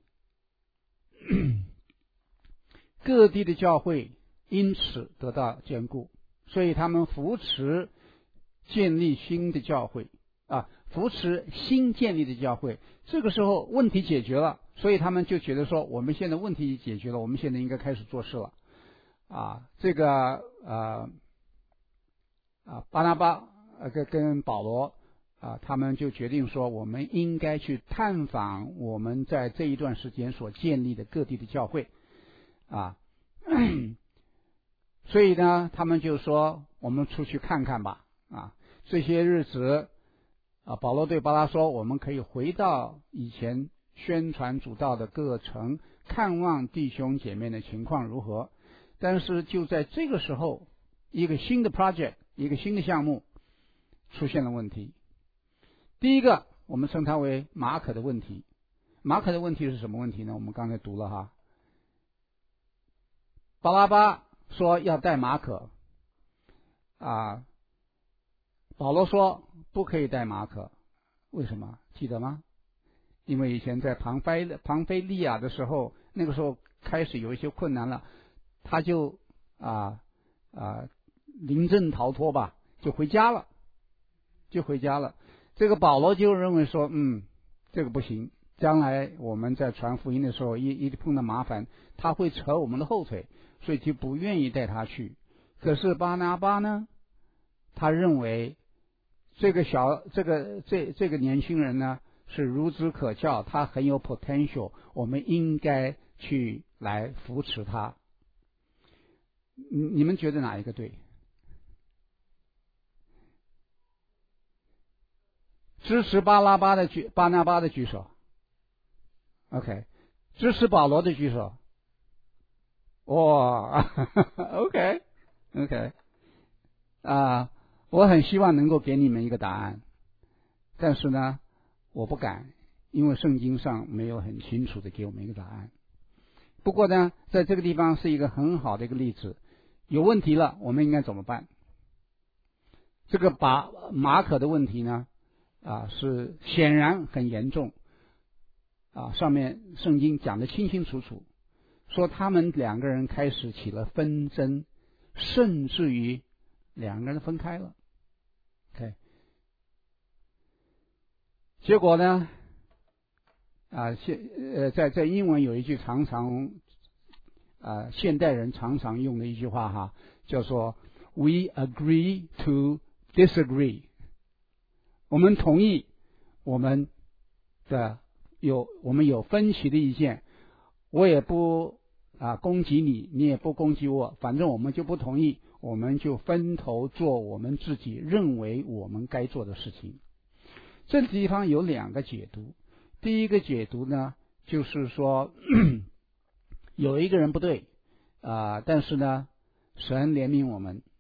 A: 各地的教会因此得到坚固，所以他们扶持建立新的教会啊，扶持新建立的教会。这个时候问题解决了，所以他们就觉得说，我们现在问题解决了，我们现在应该开始做事了啊。这个呃啊巴拿巴呃跟跟保罗啊，他们就决定说，我们应该去探访我们在这一段时间所建立的各地的教会啊。所以呢，他们就说，我们出去看看吧啊。这些日子啊，保罗对巴拉说，我们可以回到以前宣传主道的各城，看望弟兄姐妹的情况如何。但是就在这个时候，一个新的 project， 一个新的项目出现了问题。第一个，我们称它为马可的问题。马可的问题是什么问题呢？我们刚才读了哈，巴拉巴说要带马可啊，保罗说不可以带马可。为什么？记得吗？因为以前在庞菲庞菲利亚的时候，那个时候开始有一些困难了，他就啊啊临阵逃脱吧，就回家了，就回家了。这个保罗就认为说，嗯，这个不行，将来我们在传福音的时候，一一碰到麻烦，他会扯我们的后腿，所以就不愿意带他去。可是巴拿巴呢， 他认为这个小这个这这个年轻人呢是孺子可教，他很有 potential， 我们应该去来扶持他。你们觉得哪一个对？支持巴拉巴的举巴拿巴的举手。OK， 支持保罗的举手。哇，OK OK 啊，我很希望能够给你们一个答案，但是呢，我不敢，因为圣经上没有很清楚的给我们一个答案。不过呢，在这个地方是一个很好的一个例子。有问题了，我们应该怎么办？这个把马可的问题呢，啊，是显然很严重，啊，上面圣经讲得清清楚楚，说他们两个人开始起了纷争，甚至于两个人分开了。OK， 结果呢，啊，现呃，在在英文有一句常常啊，现代人常常用的一句话哈，叫做 "We agree to disagree"， 我们同意我们的有我们有分歧的意见，我也不啊攻击你，你也不攻击我，反正我们就不同意，我们就分头做我们自己认为我们该做的事情。这地方有两个解读，第一个解读呢，就是说有一个人不对啊，但是呢，神怜悯我们，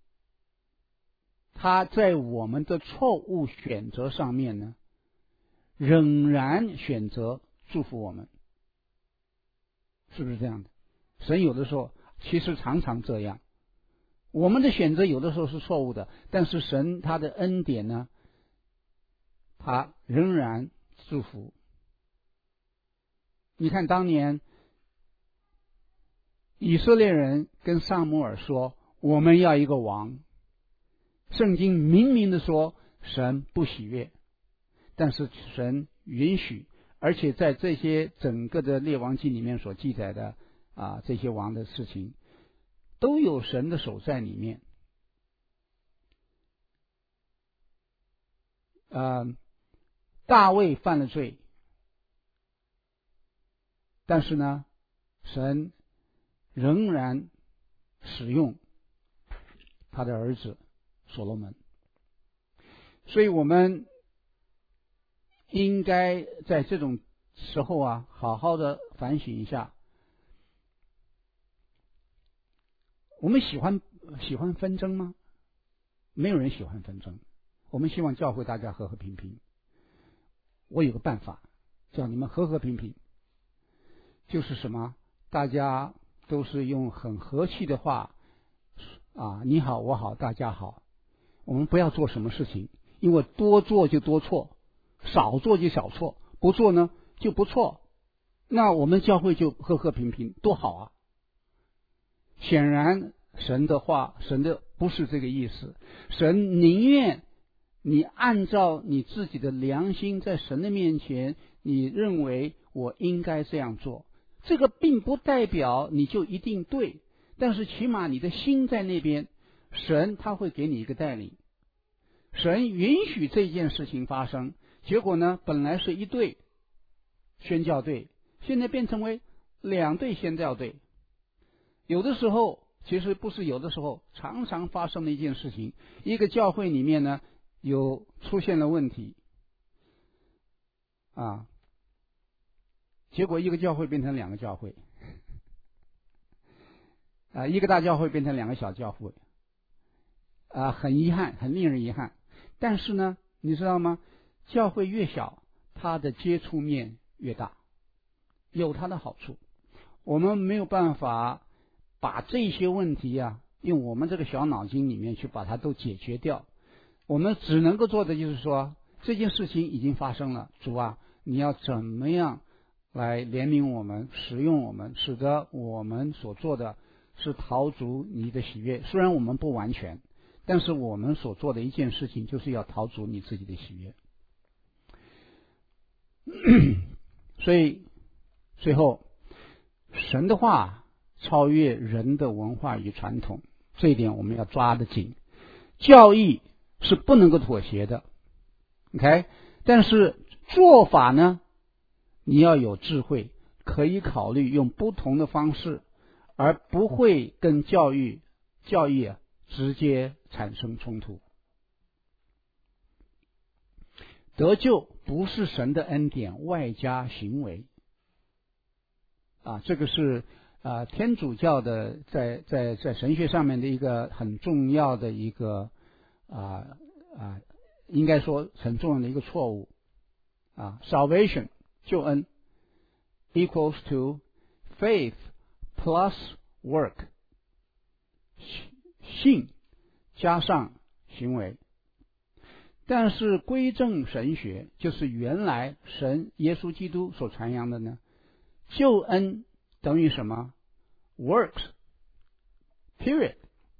A: 他在我们的错误选择上面呢，仍然选择祝福我们，是不是这样的？神有的时候其实常常这样，我们的选择有的时候是错误的，但是神他的恩典呢，他仍然祝福。你看当年以色列人跟撒母耳说我们要一个王，圣经明明的说神不喜悦，但是神允许，而且在这些整个的列王记里面所记载的啊这些王的事情都有神的手在里面。呃大卫犯了罪，但是呢神仍然使用他的儿子所罗门，所以我们应该在这种时候啊，好好的反省一下。我们喜欢喜欢纷争吗？没有人喜欢纷争，我们希望教会大家和和平平。我有个办法，叫你们和和平平，就是什么？大家都是用很和气的话啊，你好我好大家好，我们不要做什么事情，因为多做就多错，少做就少错，不做呢就不错，那我们教会就和和平平，多好啊！显然神的话，神的不是这个意思，神宁愿你按照你自己的良心，在神的面前，你认为我应该这样做，这个并不代表你就一定对，但是起码你的心在那边，神他会给你一个带领，神允许这件事情发生，结果呢，本来是一队宣教队，现在变成为两队宣教队。有的时候其实不是有的时候常常发生的一件事情，一个教会里面呢有出现了问题啊，结果一个教会变成两个教会啊，一个大教会变成两个小教会啊，很遗憾，很令人遗憾。但是呢，你知道吗？教会越小，它的接触面越大，有它的好处。我们没有办法把这些问题啊，用我们这个小脑筋里面去把它都解决掉。我们只能够做的就是说，这件事情已经发生了，主啊，你要怎么样来怜悯我们，使用我们，使得我们所做的是讨主你的喜悦。虽然我们不完全，但是我们所做的一件事情就是要讨主你自己的喜悦。所以最后，神的话超越人的文化与传统，这一点我们要抓得紧。 教义是不能够妥协的 ，OK？ 但是做法呢，你要有智慧，可以考虑用不同的方式，而不会跟教育教义啊直接产生冲突。得救不是神的恩典外加行为啊，这个是啊天主教的在在在神学上面的一个很重要的一个啊啊，应该说很重要的一个错误啊。Salvation 救恩 equals to faith plus work， 信加上行为。但是归正神学就是原来神耶稣基督所传扬的呢，救恩等于什么 ？Works period。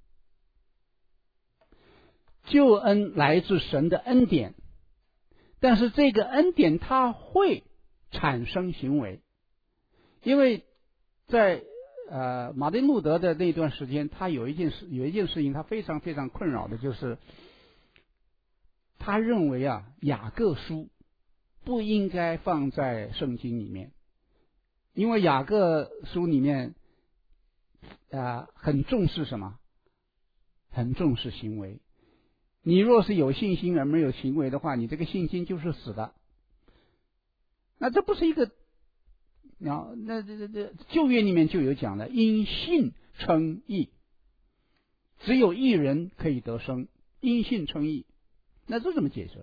A: 救恩来自神的恩典，但是这个恩典它会产生行为，因为在呃马丁路德的那段时间，他有一件事有一件事情他非常非常困扰的，就是他认为啊，雅各书不应该放在圣经里面，因为雅各书里面啊、呃、很重视什么？很重视行为。你若是有信心而没有行为的话，你这个信心就是死的。那这不是一个啊？那这这这旧约里面就有讲了，因信称义，只有义人可以得生，因信称义。那这怎么解释？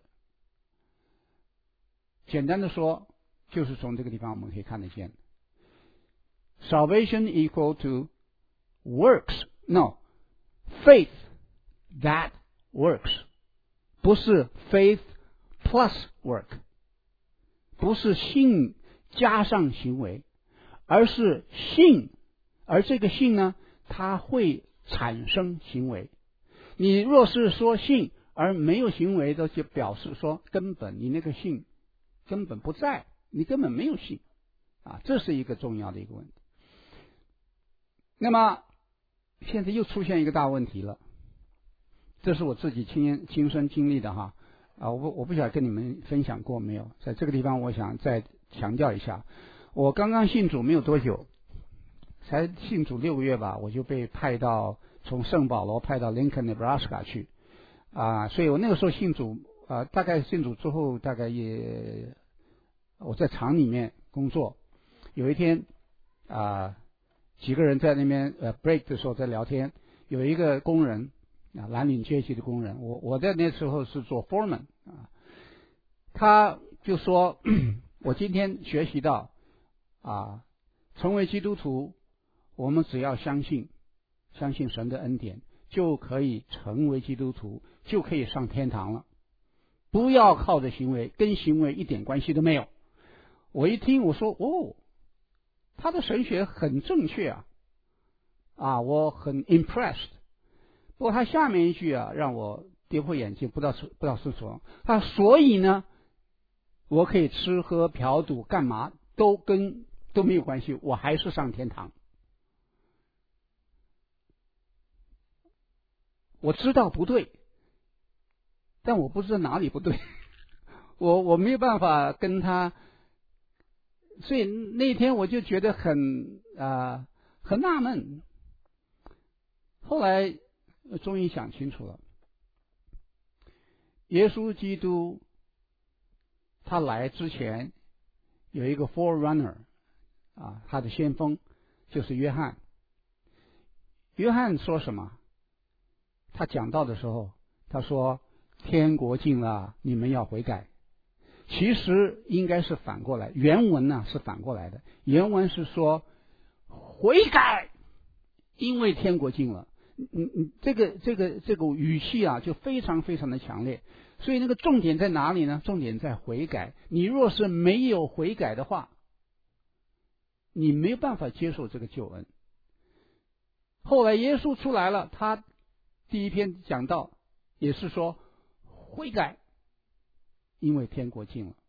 A: 简单的说，就是从这个地方我们可以看得见 ，salvation equal to works no faith that works， 不是 faith plus work， 不是信加上行为，而是信，而这个信呢，它会产生行为。你若是说信而没有行为的，就表示说根本你那个信根本不在，你根本没有信啊，这是一个重要的一个问题。那么现在又出现一个大问题了，这是我自己亲亲身经历的哈啊，我不我不晓得跟你们分享过没有，在这个地方我想再强调一下，我刚刚信主没有多久，才信主六个月吧，我就被派到从圣保罗派到 Lincoln Nebraska 去。啊，所以我那个时候信主啊，大概信主之后，大概也我在厂里面工作。有一天啊，几个人在那边呃 break 的时候在聊天，有一个工人啊，蓝领阶级的工人，我我在那时候是做 foreman 啊，他就说，我今天学习到啊，成为基督徒，我们只要相信，相信神的恩典，就可以成为基督徒，就可以上天堂了。不要靠着行为，跟行为一点关系都没有。我一听，我说哦，他的神学很正确啊，啊，我很 impressed。不过他下面一句啊，让我跌破眼镜，不知道是不知道是什么。他所以呢，我可以吃喝嫖赌干嘛都跟都没有关系，我还是上天堂。我知道不对，但我不知道哪里不对，我我没有办法跟他，所以那天我就觉得很啊、呃、很纳闷。后来终于想清楚了，耶稣基督他来之前有一个 forerunner 啊，他的先锋就是约翰。约翰说什么？他讲道的时候，他说天国近了，你们要悔改。其实应该是反过来，原文呢是反过来的，原文是说悔改，因为天国近了。嗯嗯，这个这个这个语气啊，就非常非常的强烈。所以那个重点在哪里呢？重点在悔改。你若是没有悔改的话，你没有办法接受这个救恩。后来耶稣出来了，他第一篇讲道也是说悔改，因为天国近了。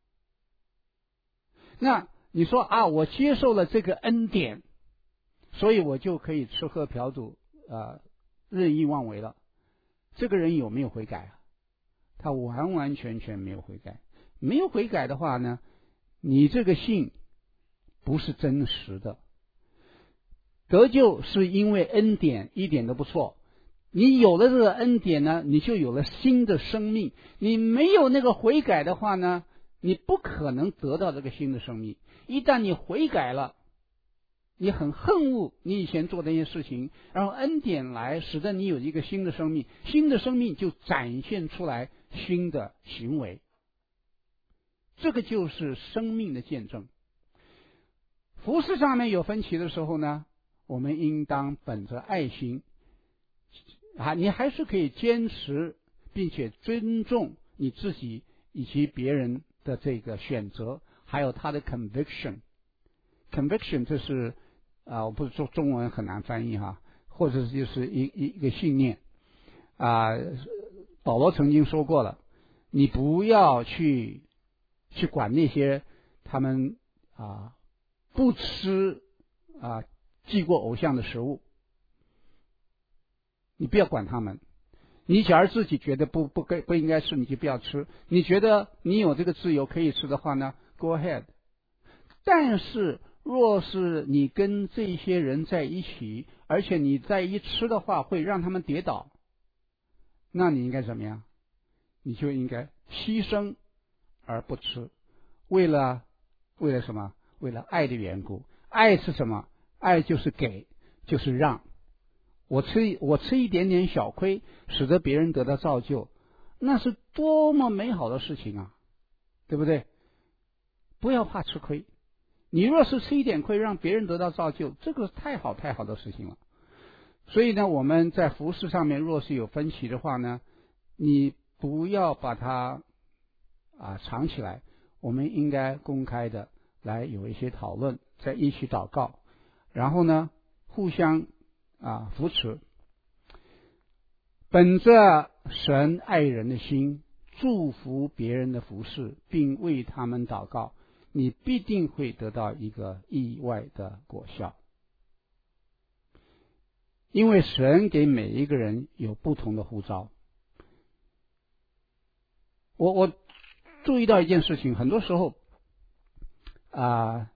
A: 那你说啊，我接受了这个恩典，所以我就可以吃喝嫖赌啊、呃，任意妄为了。 这个人有没有悔改啊？他完完全全没有悔改。没有悔改的话呢，你这个信不是真实的。得救是因为恩典，一点都不错。你有了这个恩典呢，你就有了新的生命。你没有那个悔改的话呢，你不可能得到这个新的生命。一旦你悔改了，你很恨恶你以前做的那些事情，然后恩典来使得你有一个新的生命，新的生命就展现出来新的行为。这个就是生命的见证。服事上面有分歧的时候呢，我们应当本着爱心啊，你还是可以坚持并且尊重你自己以及别人的这个选择，还有他的 conviction。 conviction 这是啊，我不是说中文很难翻译哈，或者就是一一一个信念啊。保罗曾经说过了，你不要去去管那些他们啊不吃啊祭过偶像的食物，你不要管他们。你假如自己觉得不不该不应该吃，你就不要吃。你觉得你有这个自由可以吃的话呢 ，go ahead。但是若是你跟这些人在一起，而且你再一吃的话会让他们跌倒，那你应该怎么样？你就应该牺牲而不吃。为了为了什么？为了爱的缘故。爱是什么？爱就是给，就是让。我吃我吃一点点小亏，使得别人得到造就，那是多么美好的事情啊，对不对？不要怕吃亏。你若是吃一点亏让别人得到造就，这个太好太好的事情了。所以呢，我们在服事上面若是有分歧的话呢，你不要把它啊藏起来，我们应该公开的来有一些讨论，再一起祷告，然后呢互相啊扶持，本着神爱人的心，祝福别人的服事，并为他们祷告，你必定会得到一个意外的果效。因为神给每一个人有不同的呼召。我我注意到一件事情，很多时候啊，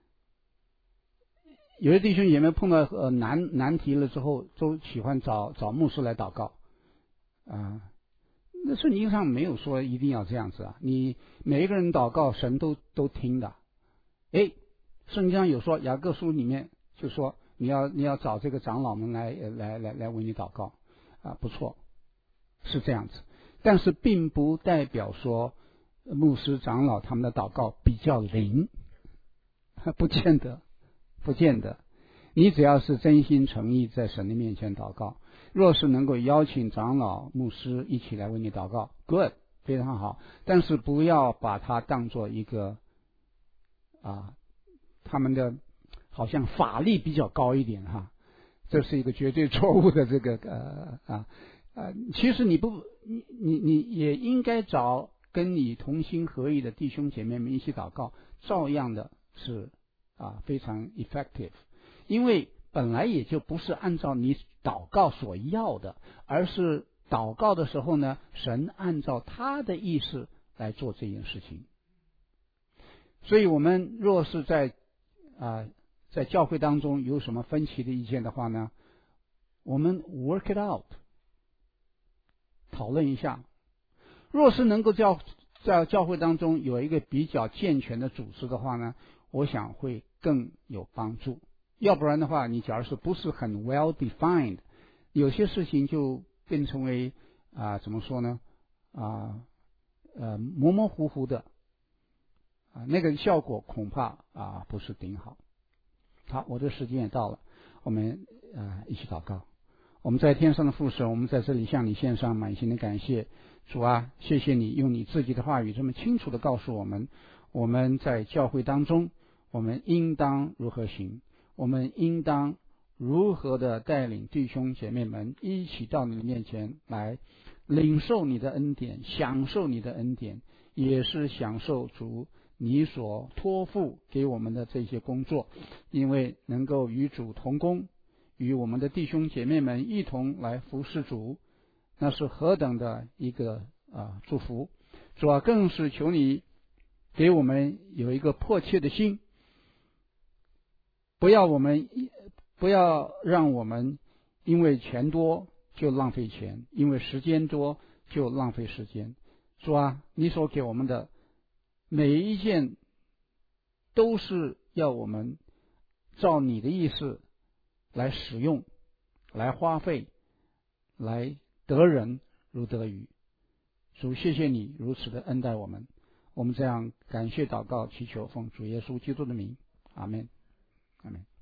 A: 有些弟兄姐妹碰到呃难难题了之后，都喜欢找找牧师来祷告啊。那圣经上没有说一定要这样子啊，你每一个人祷告，神都都听的。诶，圣经上有说，雅各书里面就说你要你要找这个长老们来来来来为你祷告啊，不错，是这样子。但是并不代表说牧师长老他们的祷告比较灵，不见得，不见得。你只要是真心诚意在神的面前祷告，若是能够邀请长老牧师一起来为你祷告 good 非常好，但是不要把它当作一个啊他们的好像法力比较高一点哈，这是一个绝对错误的这个呃啊啊，其实你不你你你也应该找跟你同心合意的弟兄姐妹们一起祷告，照样的是啊非常 effective， 因为本来也就不是按照你祷告所要的，而是祷告的时候呢，神按照他的意思来做这件事情。所以我们若是在啊在教会当中有什么分歧的意见的话呢，我们 work it out， 讨论一下。若是能够教在教会当中有一个比较健全的组织的话呢，我想会更有帮助。要不然的话，你假如是不是很 well defined， 有些事情就变成为啊怎么说呢啊呃模模糊糊的啊，那个效果恐怕啊不是顶好。好，我的时间也到了，我们啊一起祷告。我们在天上的父神，我们在这里向你献上满心的感谢。主啊，谢谢你用你自己的话语这么清楚的告诉我们，我们在教会当中我们应当如何行，我们应当如何的带领弟兄姐妹们一起到你的面前来领受你的恩典，享受你的恩典，也是享受主你所托付给我们的这些工作，因为能够与主同工，与我们的弟兄姐妹们一同来服侍主， 那是何等的一个啊祝福！主啊，更是求你给我们有一个迫切的心，不要我们不要让我们因为钱多就浪费钱，因为时间多就浪费时间。主啊，你所给我们的每一件都是要我们照你的意思来使用，来花费，来得人如得鱼。主，谢谢你如此的恩待我们，我们这样感谢祷告祈求，奉主耶稣基督的名，阿们，阿们。